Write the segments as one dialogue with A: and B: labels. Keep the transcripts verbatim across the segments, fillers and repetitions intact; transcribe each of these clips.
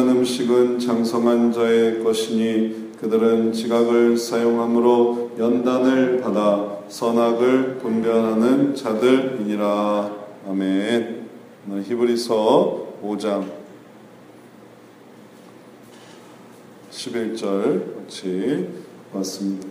A: 선한 음식은 장성한 자의 것이니 그들은 지각을 사용함으로 연단을 받아 선악을 분별하는 자들이니라. 아멘. 오늘 히브리서 오 장 십일 절 같이 봤습니다.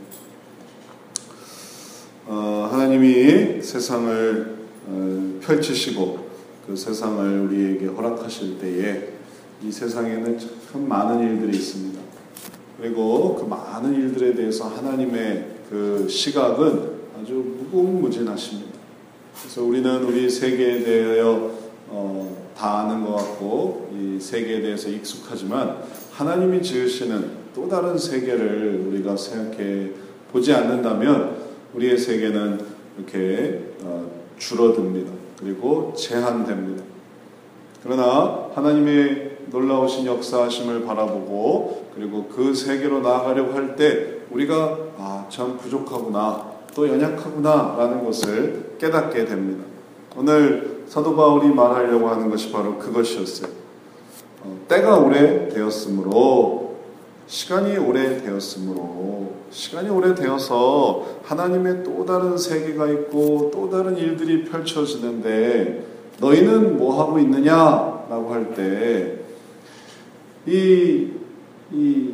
A: 어, 하나님이 세상을 어, 펼치시고 그 세상을 우리에게 허락하실 때에 이 세상에는 참 많은 일들이 있습니다. 그리고 그 많은 일들에 대해서 하나님의 그 시각은 아주 무궁무진하십니다. 그래서 우리는 우리 세계에 대하여 어, 다 아는 것 같고 이 세계에 대해서 익숙하지만 하나님이 지으시는 또 다른 세계를 우리가 생각해 보지 않는다면 우리의 세계는 이렇게 어, 줄어듭니다. 그리고 제한됩니다. 그러나 하나님의 놀라우신 역사하심을 바라보고 그리고 그 세계로 나아가려고 할 때 우리가 아, 참 부족하구나 또 연약하구나 라는 것을 깨닫게 됩니다. 오늘 사도 바울이 말하려고 하는 것이 바로 그것이었어요. 어, 때가 오래되었으므로 시간이 오래되었으므로 시간이 오래되어서 하나님의 또 다른 세계가 있고 또 다른 일들이 펼쳐지는데 너희는 뭐하고 있느냐라고 할 때 이, 이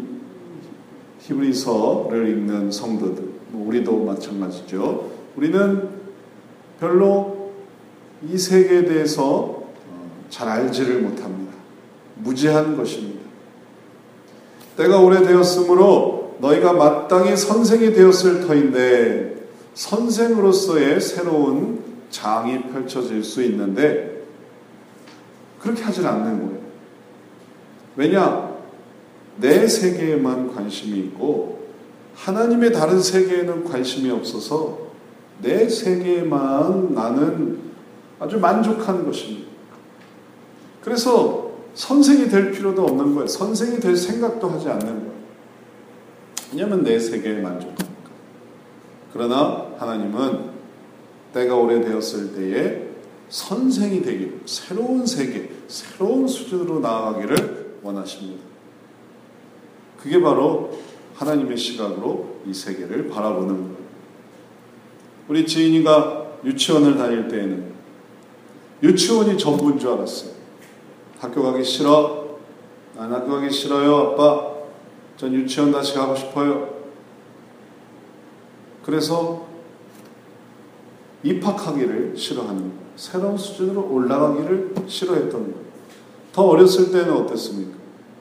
A: 히브리서를 읽는 성도들, 뭐 우리도 마찬가지죠. 우리는 별로 이 세계에 대해서 잘 알지를 못합니다. 무지한 것입니다. 때가 오래되었으므로 너희가 마땅히 선생이 되었을 터인데 선생으로서의 새로운 장이 펼쳐질 수 있는데 그렇게 하질 않는 거예요. 왜냐? 내 세계에만 관심이 있고 하나님의 다른 세계에는 관심이 없어서 내 세계에만 나는 아주 만족한 것입니다. 그래서 선생이 될 필요도 없는 거예요. 선생이 될 생각도 하지 않는 거예요. 왜냐하면 내 세계에 만족하니까. 그러나 하나님은 때가 오래되었을 때에 선생이 되기를, 새로운 세계, 새로운 수준으로 나아가기를 원하십니다. 그게 바로 하나님의 시각으로 이 세계를 바라보는 거예요. 우리 지인이가 유치원을 다닐 때에는 유치원이 전부인 줄 알았어요. 학교 가기 싫어. 난 학교 가기 싫어요, 아빠. 전 유치원 다시 가고 싶어요. 그래서 입학하기를 싫어하는 거예요. 새로운 수준으로 올라가기를 싫어했던 거예요. 더 어렸을 때는 어땠습니까?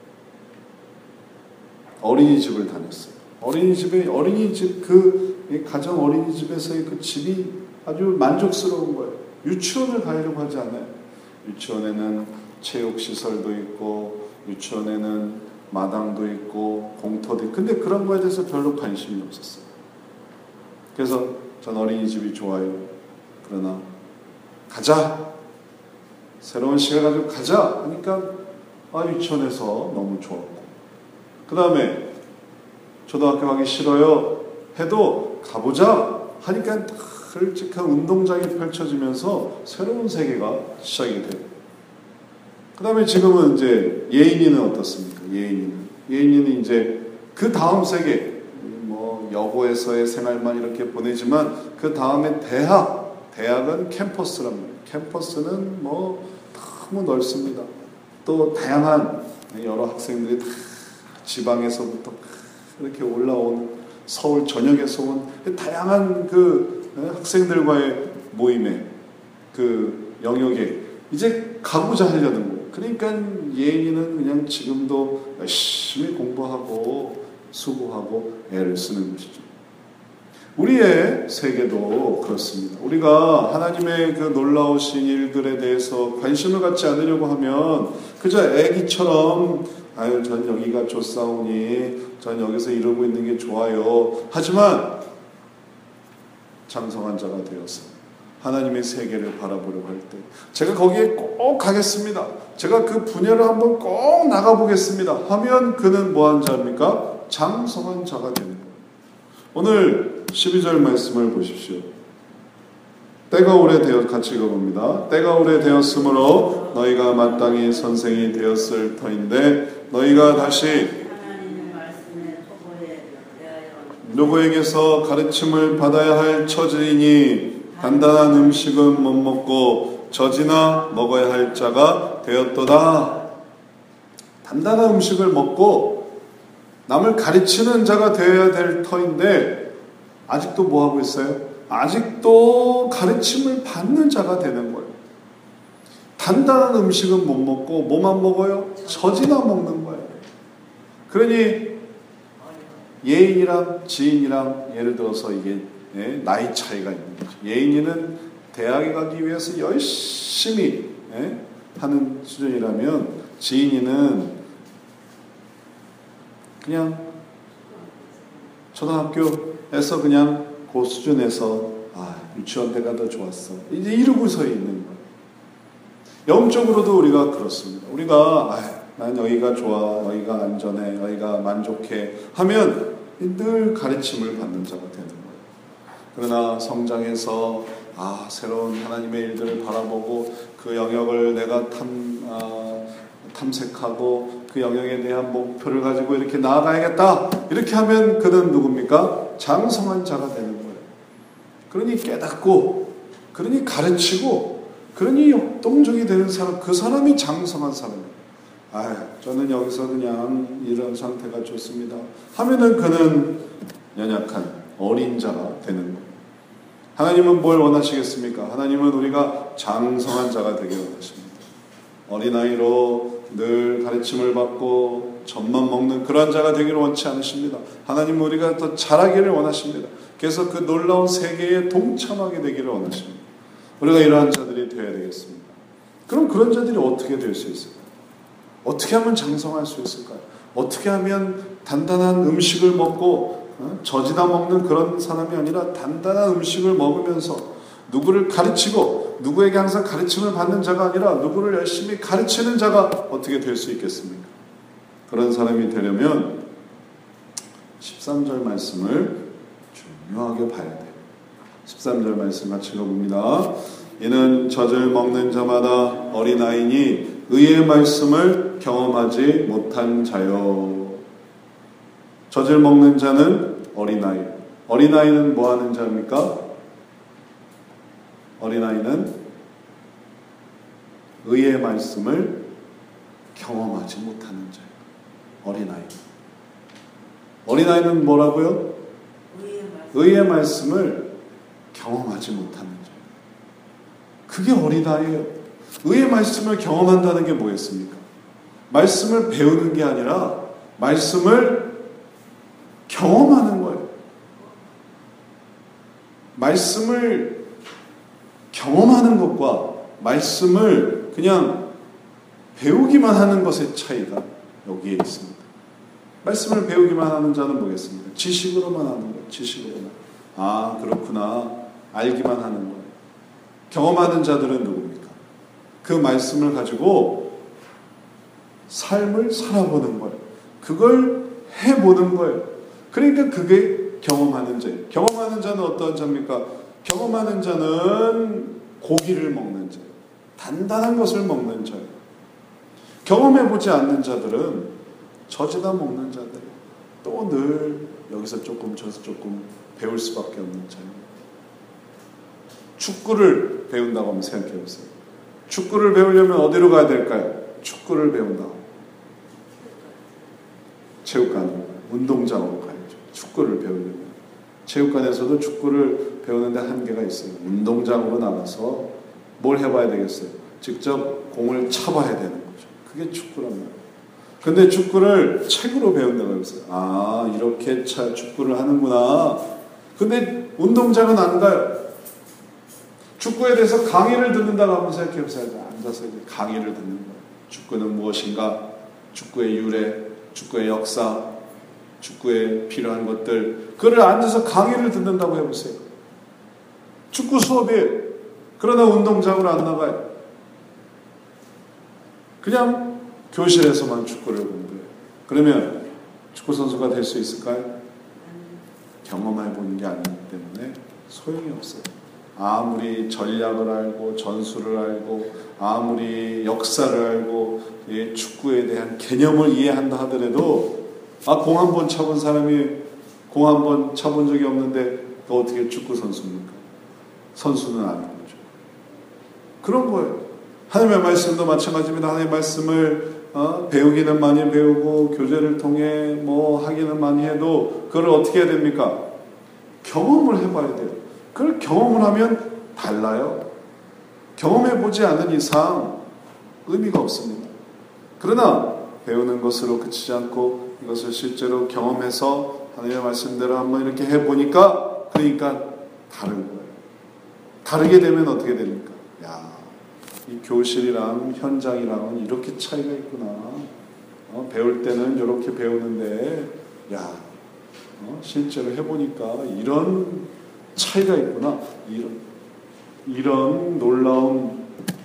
A: 어린이집을 다녔어요. 어린이집에, 어린이집, 그 가정 어린이집에서의 그 집이 아주 만족스러운 거예요. 유치원을 가려고 하지 않아요. 유치원에는 체육시설도 있고, 유치원에는 마당도 있고, 공터도 있고, 근데 그런 거에 대해서 별로 관심이 없었어요. 그래서 전 어린이집이 좋아요. 그러나, 가자! 새로운 시간 가지고 가자! 하니까, 아, 유치원에서 너무 좋았고. 그 다음에 초등학교 가기 싫어요 해도 가보자 하니까 굵직한 운동장이 펼쳐지면서 새로운 세계가 시작이 돼요. 그 다음에 지금은 이제 예인이는 어떻습니까? 예인이는 예인이는 이제 그 다음 세계, 뭐 여고에서의 생활만 이렇게 보내지만 그 다음에 대학, 대학은 캠퍼스란 말이에요. 캠퍼스는 뭐 너무 넓습니다. 또 다양한 여러 학생들이 다 지방에서부터 이렇게 올라온 서울 전역에서 온 다양한 그 학생들과의 모임에 그 영역에 이제 가고자 하려는 거예요. 그러니까 예인이는 그냥 지금도 열심히 공부하고 수고하고 애를 쓰는 것이죠. 우리의 세계도 그렇습니다. 우리가 하나님의 그 놀라우신 일들에 대해서 관심을 갖지 않으려고 하면 그저 애기처럼 아유, 전 여기가 좋사오니, 전 여기서 이러고 있는 게 좋아요. 하지만 장성한 자가 되어서 하나님의 세계를 바라보려고 할 때 제가 거기에 꼭 가겠습니다. 제가 그 분야를 한번 꼭 나가보겠습니다. 하면 그는 뭐한 자입니까? 장성한 자가 되는 거예요. 오늘 십이 절 말씀을 보십시오. 때가 오래되어 같이 읽어봅니다. 때가 오래되었으므로 너희가 마땅히 선생이 되었을 터인데 너희가 다시 누구에게서 가르침을 받아야 할 처지이니 단단한 음식은 못 먹고 젖이나 먹어야 할 자가 되었도다. 단단한 음식을 먹고 남을 가르치는 자가 되어야 될 터인데 아직도 뭐하고 있어요? 아직도 가르침을 받는 자가 되는 거예요. 단단한 음식은 못 먹고 뭐만 먹어요? 젖이나 먹는 거예요. 그러니 예인이랑 지인이랑 예를 들어서 이게 예, 나이 차이가 있는 거죠. 예인이는 대학에 가기 위해서 열심히 예, 하는 수준이라면 지인이는 그냥 초등학교에서 그냥 그 수준에서 아 유치원 때가 더 좋았어. 이제 이러고서 있는 거예요. 영적으로도 우리가 그렇습니다. 우리가 아, 난 여기가 좋아, 여기가 안전해, 여기가 만족해 하면 늘 가르침을 받는 자가 되는 거예요. 그러나 성장해서 아 새로운 하나님의 일들을 바라보고 그 영역을 내가 탐, 아, 탐색하고 그 영역에 대한 목표를 가지고 이렇게 나아가야겠다. 이렇게 하면 그는 누굽니까? 장성한 자가 되는 거예요. 그러니 깨닫고 그러니 가르치고 그러니 역동적이 되는 사람, 그 사람이 장성한 사람이에요. 아, 저는 여기서 그냥 이런 상태가 좋습니다 하면은 그는 연약한 어린 자가 되는 거예요. 하나님은 뭘 원하시겠습니까? 하나님은 우리가 장성한 자가 되길 원하십니다. 어린아이로 늘 가르침을 받고 젖만 먹는 그런 자가 되기를 원치 않으십니다. 하나님은 우리가 더 자라기를 원하십니다. 그래서 그 놀라운 세계에 동참하게 되기를 원하십니다. 우리가 이러한 자들이 되어야 되겠습니다. 그럼 그런 자들이 어떻게 될 수 있을까요? 어떻게 하면 장성할 수 있을까요? 어떻게 하면 단단한 음식을 먹고 어? 젖이나 먹는 그런 사람이 아니라 단단한 음식을 먹으면서 누구를 가르치고 누구에게 항상 가르침을 받는 자가 아니라 누구를 열심히 가르치는 자가 어떻게 될 수 있겠습니까? 그런 사람이 되려면 십삼 절 말씀을 중요하게 봐야 돼요. 십삼 절 말씀 같이 읽어봅니다. 이는 젖을 먹는 자마다 어린아이니 의의 말씀을 경험하지 못한 자요. 젖을 먹는 자는 어린아이. 어린아이는 뭐 하는 자입니까? 어린아이는 의의 말씀을 경험하지 못하는 자예요. 어린아이. 어린아이는 뭐라고요? 의의, 말씀. 의의 말씀을 경험하지 못하는 자예요. 그게 어린아이예요. 의의 말씀을 경험한다는 게 뭐겠습니까? 말씀을 배우는 게 아니라 말씀을 경험하는 거예요. 말씀을 경험하는 것과 말씀을 그냥 배우기만 하는 것의 차이가 여기에 있습니다. 말씀을 배우기만 하는 자는 뭐겠습니까? 지식으로만 하는 거예요. 지식으로만. 아, 그렇구나. 알기만 하는 거예요. 경험하는 자들은 누굽니까? 그 말씀을 가지고 삶을 살아보는 거예요. 그걸 해보는 거예요. 그러니까 그게 경험하는 자예요. 경험하는 자는 어떤 자입니까? 경험하는 자는 고기를 먹는 자예요. 단단한 것을 먹는 자예요. 경험해보지 않는 자들은 젖이다 먹는 자들이에요. 또 늘 여기서 조금 저기서 조금 배울 수밖에 없는 자예요. 축구를 배운다고 한번 생각해보세요. 축구를 배우려면 어디로 가야 될까요? 축구를 배운다고. 체육관으로, 운동장으로 가야죠. 축구를 배우려면. 체육관에서도 축구를 배우는데 한계가 있어요. 운동장으로 나가서 뭘 해봐야 되겠어요? 직접 공을 차봐야 되는 거죠. 그게 축구란 말이에요. 근데 축구를 책으로 배운다고 해보세요. 아, 이렇게 차, 축구를 하는구나. 근데 운동장은 안 가요. 축구에 대해서 강의를 듣는다고 한번 생각해보세요. 앉아서 이제 강의를 듣는 거예요. 축구는 무엇인가? 축구의 유래, 축구의 역사, 축구에 필요한 것들. 그걸 앉아서 강의를 듣는다고 해보세요. 축구 수업이에요. 그러나 운동장으로 안 나가요. 그냥 교실에서만 축구를 공부해요. 그러면 축구 선수가 될 수 있을까요? 경험해 보는 게 아니기 때문에 소용이 없어요. 아무리 전략을 알고 전술을 알고 아무리 역사를 알고 예, 축구에 대한 개념을 이해한다 하더라도 아, 공 한 번 차본 사람이 공 한 번 차본 적이 없는데 그 어떻게 축구 선수입니까? 선수는 아닌 거죠. 그런 거예요. 하나님의 말씀도 마찬가지입니다. 하나님의 말씀을 어, 배우기는 많이 배우고 교제를 통해 뭐 하기는 많이 해도 그걸 어떻게 해야 됩니까? 경험을 해봐야 돼요. 그걸 경험을 하면 달라요. 경험해보지 않은 이상 의미가 없습니다. 그러나 배우는 것으로 그치지 않고 이것을 실제로 경험해서 하나님의 말씀대로 한번 이렇게 해보니까 그러니까 다른 거예요. 다르게 되면 어떻게 됩니까? 야, 이 교실이랑 현장이랑은 이렇게 차이가 있구나. 어, 배울 때는 이렇게 배우는데 야, 어, 실제로 해보니까 이런 차이가 있구나. 이런, 이런 놀라운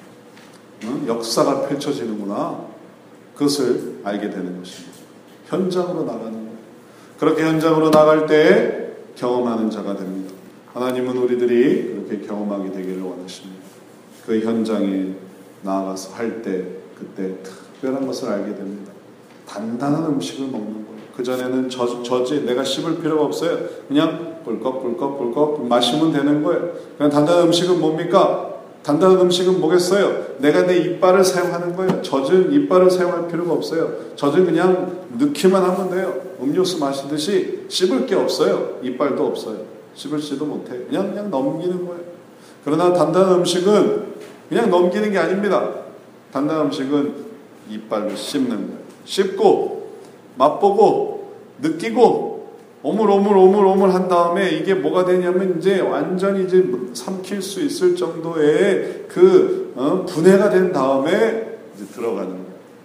A: 어, 역사가 펼쳐지는구나. 그것을 알게 되는 것입니다. 현장으로 나가는 거예요. 그렇게 현장으로 나갈 때 경험하는 자가 됩니다. 하나님은 우리들이 그렇게 경험하게 되기를 원하십니다. 그 현장에 나아가서 할 때 그때 특별한 것을 알게 됩니다. 단단한 음식을 먹는 거예요. 그전에는 저, 저지 내가 씹을 필요가 없어요. 그냥 꿀꺽꿀꺽 꿀꺽 마시면 되는 거예요. 그냥 단단한 음식은 뭡니까? 단단한 음식은 뭐겠어요? 내가 내 이빨을 사용하는 거예요. 젖은 이빨을 사용할 필요가 없어요. 젖은 그냥 넣기만 하면 돼요. 음료수 마시듯이 씹을 게 없어요. 이빨도 없어요. 씹을지도 못해요. 그냥 그냥 넘기는 거예요. 그러나 단단한 음식은 그냥 넘기는 게 아닙니다. 단단한 음식은 이빨로 씹는 거예요. 씹고 맛보고 느끼고 오물오물 오물오물 한 다음에 이게 뭐가 되냐면 이제 완전히 이제 삼킬 수 있을 정도의 그 어, 분해가 된 다음에 이제 들어가는 거예요.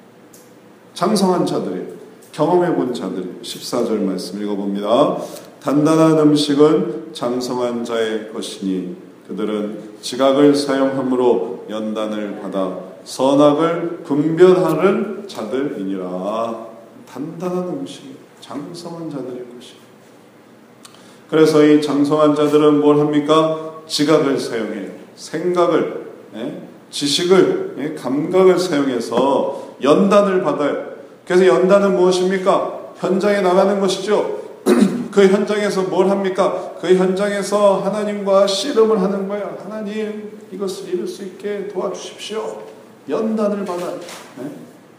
A: 장성한 자들이 경험해 본 자들이 십사 절 말씀 읽어봅니다. 단단한 음식은 장성한 자의 것이니 그들은 지각을 사용함으로 연단을 받아 선악을 분별하는 자들이니라. 단단한 음식, 장성한 자들의 것이에요. 그래서 이 장성한 자들은 뭘 합니까? 지각을 사용해요. 생각을, 예? 지식을, 예? 감각을 사용해서 연단을 받아요. 그래서 연단은 무엇입니까? 현장에 나가는 것이죠. 그 현장에서 뭘 합니까? 그 현장에서 하나님과 씨름을 하는 거예요. 하나님, 이것을 이룰 수 있게 도와주십시오. 연단을 받아요. 예?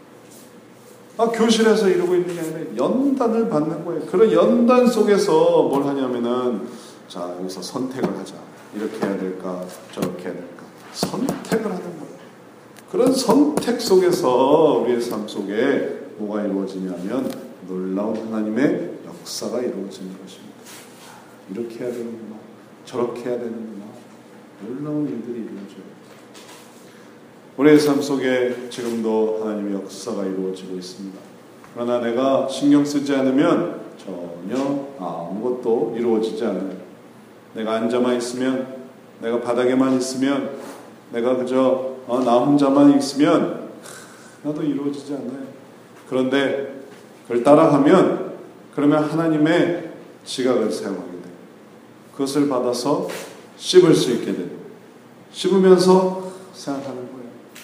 A: 아, 교실에서 이루고 있는 게 아니라 연단을 받는 거예요. 그런 연단 속에서 뭘 하냐면은, 자, 여기서 선택을 하자. 이렇게 해야 될까? 저렇게 해야 될까? 선택을 하는 거예요. 그런 선택 속에서 우리의 삶 속에 뭐가 이루어지냐면 놀라운 하나님의 역사가 이루어지는 것입니다. 이렇게 해야 되는구나. 저렇게 해야 되는구나. 놀라운 일들이 이루어져요. 우리의 삶 속에 지금도 하나님의 역사가 이루어지고 있습니다. 그러나 내가 신경 쓰지 않으면 전혀 아무것도 이루어지지 않아요. 내가 앉아만 있으면, 내가 바닥에만 있으면, 내가 그저 어, 나 혼자만 있으면 나도 이루어지지 않아요. 그런데 그걸 따라가면 그러면 하나님의 지각을 사용하게 돼요. 그것을 받아서 씹을 수 있게 돼요. 씹으면서 생각하는 거예요.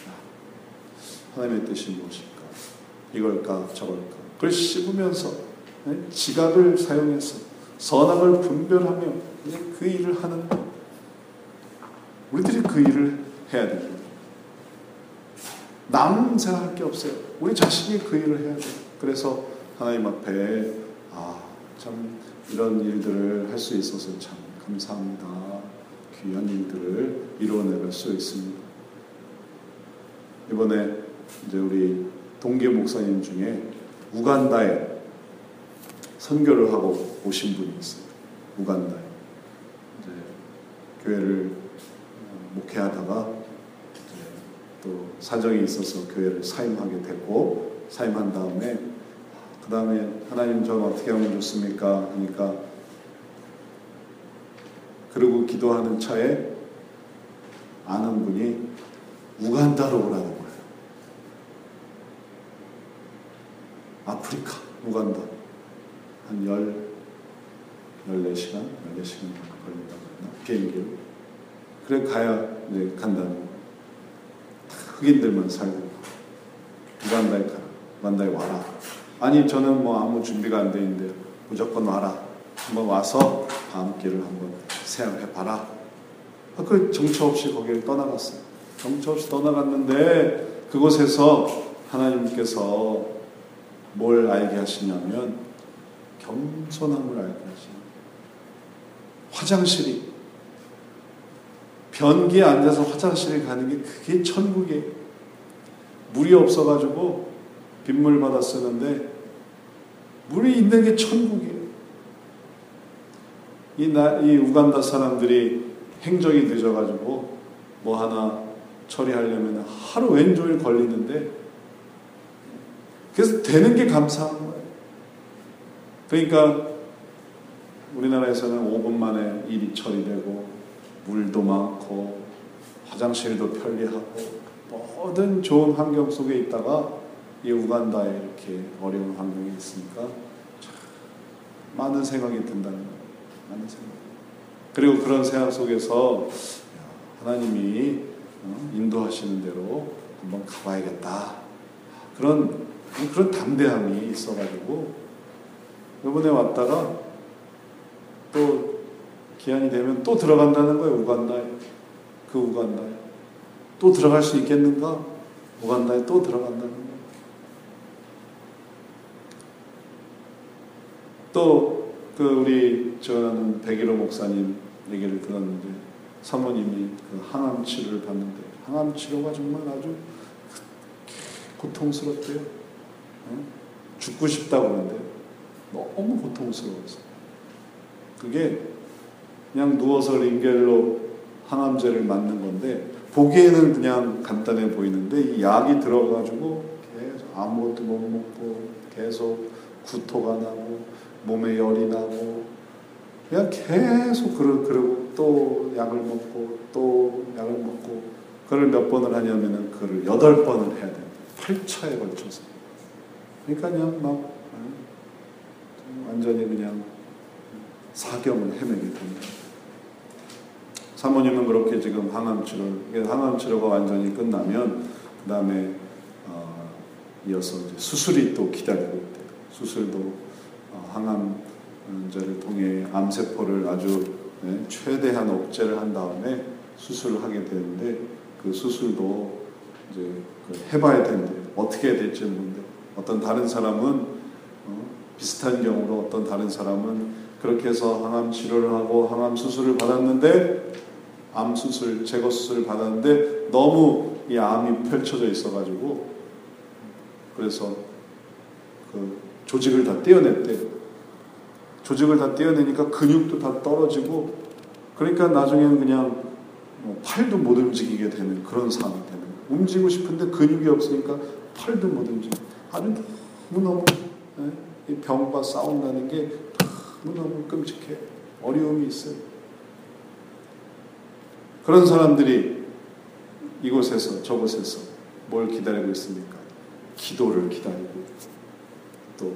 A: 하나님의 뜻이 무엇일까? 이걸까 저걸까? 그걸 씹으면서 지각을 사용해서 선악을 분별하며 그 일을 하는 거예요. 우리들이 그 일을 해야 됩니다. 남 생각할 게 없어요. 우리 자신이 그 일을 해야 돼요. 그래서 하나님 앞에 아, 참 이런 일들을 할 수 있어서 참 감사합니다. 귀한 일들을 이루어내갈 수 있습니다. 이번에 이제 우리 동계 목사님 중에 우간다에 선교를 하고 오신 분이 있어요. 우간다에 이제 교회를 목회하다가 이제 또 사정이 있어서 교회를 사임하게 됐고, 사임한 다음에 그 다음에 하나님 전 어떻게 하면 좋습니까? 하니까 그러고 기도하는 차에 아는 분이 우간다로 오라는 거예요. 아프리카, 우간다. 한 열, 열네 시간, 열네 시간 걸린다고 했나? 비행기로. 그래 가야 네, 간다는 거예요. 흑인들만 살고 우간다에 가라. 우간다에 와라. 아니 저는 뭐 아무 준비가 안 돼 있는데 무조건 와라. 한번 와서 밤길을 한번 생각해봐라. 그 정처 없이 거기를 떠나갔어요. 정처 없이 떠나갔는데 그곳에서 하나님께서 뭘 알게 하시냐면 겸손함을 알게 하시는 화장실이 변기에 앉아서 화장실에 가는 게 그게 천국이에요. 물이 없어가지고 빗물 받아 쓰는데 물이 있는 게 천국이에요. 이, 나, 이 우간다 사람들이 행정이 늦어가지고 뭐 하나 처리하려면 하루 왼종일 걸리는데 그래서 되는 게 감사한 거예요. 그러니까 우리나라에서는 오 분 만에 일이 처리되고 물도 많고 화장실도 편리하고 모든 좋은 환경 속에 있다가 이 우간다에 이렇게 어려운 환경이 있으니까 참 많은 생각이 든다는 거예요. 많은 생각. 그리고 그런 생각 속에서 하나님이 인도하시는 대로 한번 가봐야겠다. 그런 그런 담대함이 있어가지고 이번에 왔다가 또 기한이 되면 또 들어간다는 거예요. 우간다에. 그 우간다에. 또 들어갈 수 있겠는가? 우간다에 또 들어간다는 거예요. 또 그 우리 저는 백일호 목사님 얘기를 들었는데 사모님이 그 항암 치료를 받는데 항암 치료가 정말 아주 고통스럽대요. 죽고 싶다고 하는데 너무 고통스러워서 그게 그냥 누워서 링겔로 항암제를 맞는 건데 보기에는 그냥 간단해 보이는데 이 약이 들어가지고 계속 아무것도 못 먹고 계속 구토가 나고 몸에 열이 나고 그냥 계속 그러, 그러고 또 약을 먹고 또 약을 먹고 그걸 몇 번을 하냐면은 그걸 여덟 번을 해야 돼요. 팔 차에 걸쳐서. 그러니까 그냥 막 완전히 그냥 사경을 헤매게 됩니다. 사모님은 그렇게 지금 항암 치료, 항암 치료가 완전히 끝나면 그 다음에 어, 이어서 이제 수술이 또 기다리고 있대요. 수술도 어, 항암제를 통해 암세포를 아주 네, 최대한 억제를 한 다음에 수술을 하게 되는데 그 수술도 이제 그 해봐야 되는데 어떻게 해야 될지 모르는데 어떤 다른 사람은 어, 비슷한 경우로 어떤 다른 사람은 그렇게 해서 항암 치료를 하고 항암 수술을 받았는데 암 수술, 제거 수술을 받았는데 너무 이 암이 펼쳐져 있어가지고 그래서 그 조직을 다 떼어냈대요. 조직을 다 떼어내니까 근육도 다 떨어지고 그러니까 나중에는 그냥 팔도 못 움직이게 되는 그런 상황이 되는 거예요. 움직이고 싶은데 근육이 없으니까 팔도 못 움직이고 아주 너무너무 이 병과 싸운다는 게 너무너무 끔찍해. 어려움이 있어요. 그런 사람들이 이곳에서 저곳에서 뭘 기다리고 있습니까? 기도를 기다리고 있고 또,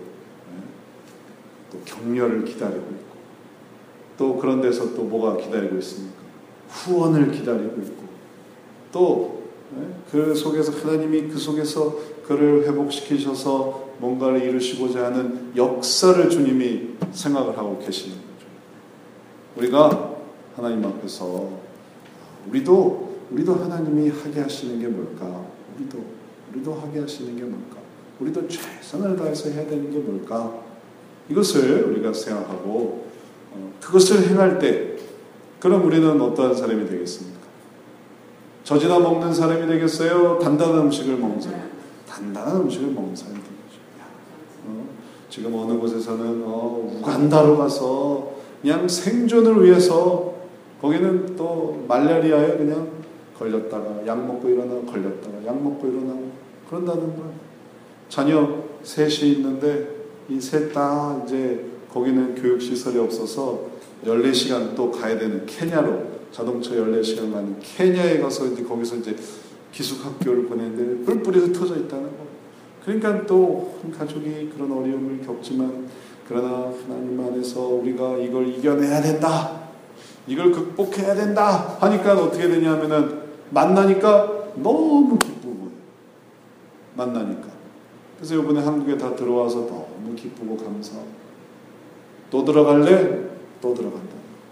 A: 또 격려를 기다리고 있고 또 그런 데서 또 뭐가 기다리고 있습니까? 후원을 기다리고 있고 또 그 속에서 하나님이 그 속에서 그를 회복시키셔서 뭔가를 이루시고자 하는 역사를 주님이 생각을 하고 계시는 거죠. 우리가 하나님 앞에서 우리도 우리도 하나님이 하게 하시는 게 뭘까? 우리도 우리도 하게 하시는 게 뭘까? 우리도 최선을 다해서 해야 되는 게 뭘까? 이것을 우리가 생각하고 어, 그것을 행할 때 그럼 우리는 어떠한 사람이 되겠습니까? 젖이나 먹는 사람이 되겠어요? 단단한 음식을 먹는 사람? 단단한 음식을 먹는 사람이 되겠죠. 어, 지금 어느 곳에서는 어, 우간다로 가서 그냥 생존을 위해서 거기는 또 말라리아에 그냥 걸렸다가 약 먹고 일어나고 걸렸다가 약 먹고 일어나고 그런다는 거예요. 자녀 셋이 있는데 이 셋 다 이제 거기는 교육시설이 없어서 열네 시간 또 가야 되는 케냐로 자동차 열네 시간 가는 케냐에 가서 이제 거기서 이제 기숙학교를 보내는데 뿔뿔이 흩어져 있다는 거. 그러니까 또 가족이 그런 어려움을 겪지만 그러나 하나님 안에서 우리가 이걸 이겨내야 된다. 이걸 극복해야 된다 하니까 어떻게 되냐 하면은 만나니까 너무 기쁘고 만나니까. 그래서 이번에 한국에 다 들어와서 너무 기쁘고 감사하고 또 들어갈래? 또 들어간다.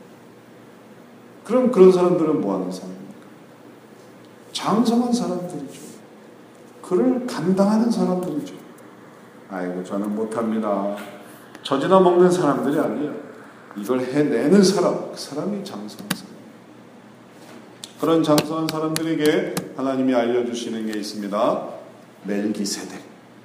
A: 그럼 그런 사람들은 뭐 하는 사람입니까? 장성한 사람들이죠. 그를 감당하는 사람들이죠. 아이고 저는 못합니다. 젖이나 먹는 사람들이 아니에요. 이걸 해내는 사람, 그 사람이 장성한 사람. 그런 장성한 사람들에게 하나님이 알려주시는 게 있습니다. 멜기세덱.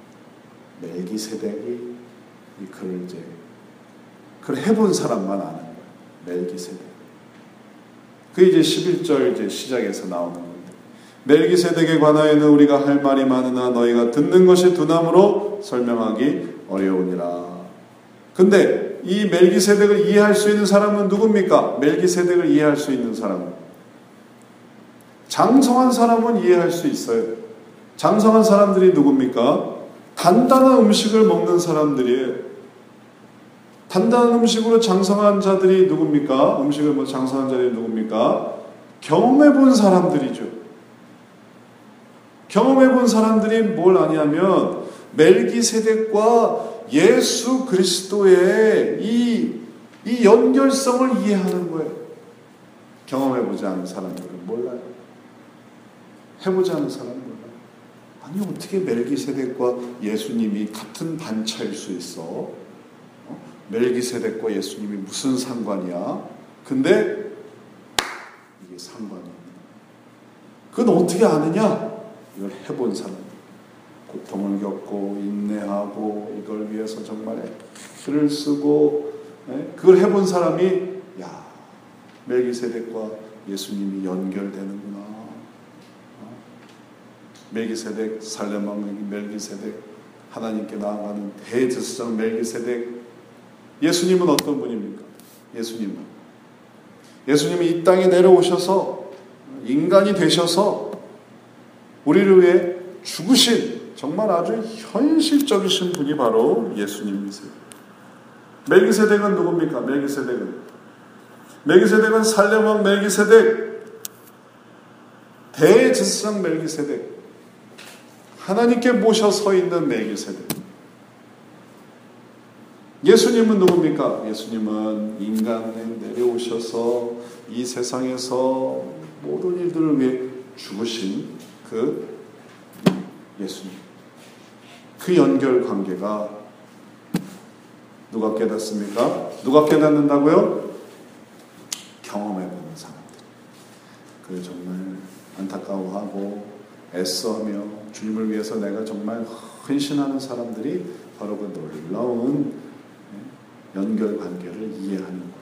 A: 멜기세덱이 그를 이제 그걸 해본 사람만 아는 거예요. 멜기세덱. 그 이제 십일 절 이제 시작에서 나오는 건데, 멜기세덱에 관하여는 우리가 할 말이 많으나 너희가 듣는 것이 두나무로 설명하기 어려우니라. 근데 이 멜기세덱을 이해할 수 있는 사람은 누굽니까? 멜기세덱을 이해할 수 있는 사람은 장성한 사람은 이해할 수 있어요. 장성한 사람들이 누굽니까? 단단한 음식을 먹는 사람들이에요. 단단한 음식으로 장성한 자들이 누굽니까? 음식을 뭐 장성한 자들이 누굽니까? 경험해 본 사람들이죠. 경험해 본 사람들이 뭘 아냐면 멜기세덱과 예수 그리스도의 이, 이 연결성을 이해하는 거예요. 경험해 보지 않은 사람들은 몰라요. 해보지 않은 사람은 몰라요. 아니 어떻게 멜기세덱과 예수님이 같은 반차일 수 있어? 어? 멜기세덱과 예수님이 무슨 상관이야? 근데 이게 상관이야. 그건 어떻게 아느냐? 이걸 해본 사람. 고통을 겪고 인내하고 이걸 위해서 정말 글을 쓰고 그걸 해본 사람이 야 멜기세덱과 예수님이 연결되는구나. 멜기세덱, 살렘 왕 멜기세덱, 하나님께 나아가는 대제사장 멜기세덱. 예수님은 어떤 분입니까? 예수님은 예수님이 이 땅에 내려오셔서 인간이 되셔서 우리를 위해 죽으신 정말 아주 현실적이신 분이 바로 예수님이세요. 멜기세덱은 누굽니까? 멜기세덱은 멜기세덱은 살렘 왕 멜기세덱, 대제사장 멜기세덱, 하나님께 모셔 서 있는 멜기세덱. 예수님은 누굽니까? 예수님은 인간에 내려오셔서 이 세상에서 모든 일들을 위해 죽으신 그 예수님. 그 연결 관계가 누가 깨닫습니까? 누가 깨닫는다고요? 경험해보는 사람들. 그 정말 안타까워하고 애써하며 주님을 위해서 내가 정말 헌신하는 사람들이 바로 그 놀라운 연결 관계를 이해하는 거예요.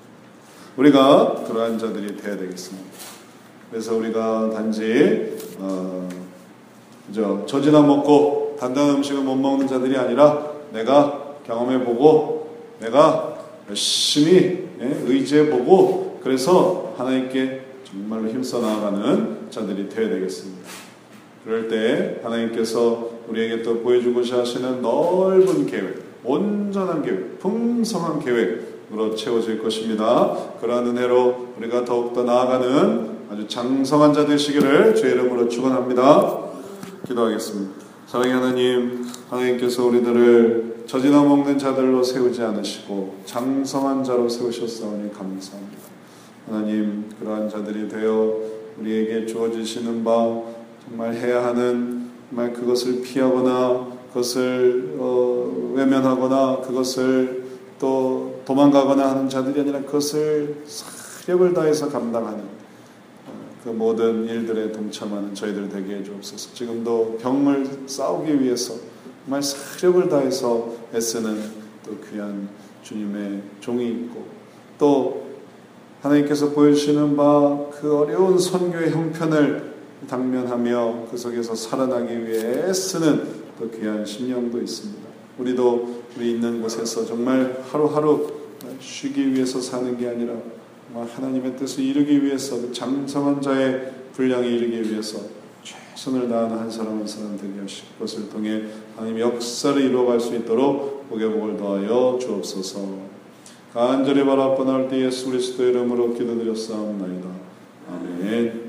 A: 우리가 그러한 자들이 되어야 되겠습니다. 그래서 우리가 단지 어, 그죠? 젖이나 먹고 단단한 음식을 못 먹는 자들이 아니라 내가 경험해보고 내가 열심히 예, 의지해보고 그래서 하나님께 정말로 힘써 나아가는 자들이 되어야 되겠습니다. 그럴 때 하나님께서 우리에게 또 보여주고자 하시는 넓은 계획, 온전한 계획, 풍성한 계획으로 채워질 것입니다. 그러한 은혜로 우리가 더욱더 나아가는 아주 장성한 자 되시기를 주의 이름으로 축원합니다. 기도하겠습니다. 사랑의 하나님, 하나님께서 우리들을 젖이나 먹는 자들로 세우지 않으시고 장성한 자로 세우셨사오니 감사합니다. 하나님, 그러한 자들이 되어 우리에게 주어지시는 바 정말 해야 하는 정말 그것을 피하거나 그것을 어, 외면하거나 그것을 또 도망가거나 하는 자들이 아니라 그것을 사력을 다해서 감당하는 그 모든 일들에 동참하는 저희들 되게 해주옵소서. 지금도 병을 싸우기 위해서 정말 사력을 다해서 애쓰는 또 귀한 주님의 종이 있고 또 하나님께서 보여주시는 바 그 어려운 선교의 형편을 당면하며 그 속에서 살아나기 위해 애쓰는 또 귀한 심령도 있습니다. 우리도 우리 있는 곳에서 정말 하루하루 쉬기 위해서 사는 게 아니라 하나님의 뜻을 이루기 위해서 장성한 자의 분량에 이르기 위해서 최선을 다하는 한 사람 한 사람 되게 하시고 그것을 통해 하나님의 역사를 이루어갈 수 있도록 복의 복을 더하여 주옵소서. 간절히 바라보나올 때 예수 그리스도의 이름으로 기도드렸사옵나이다. 아멘.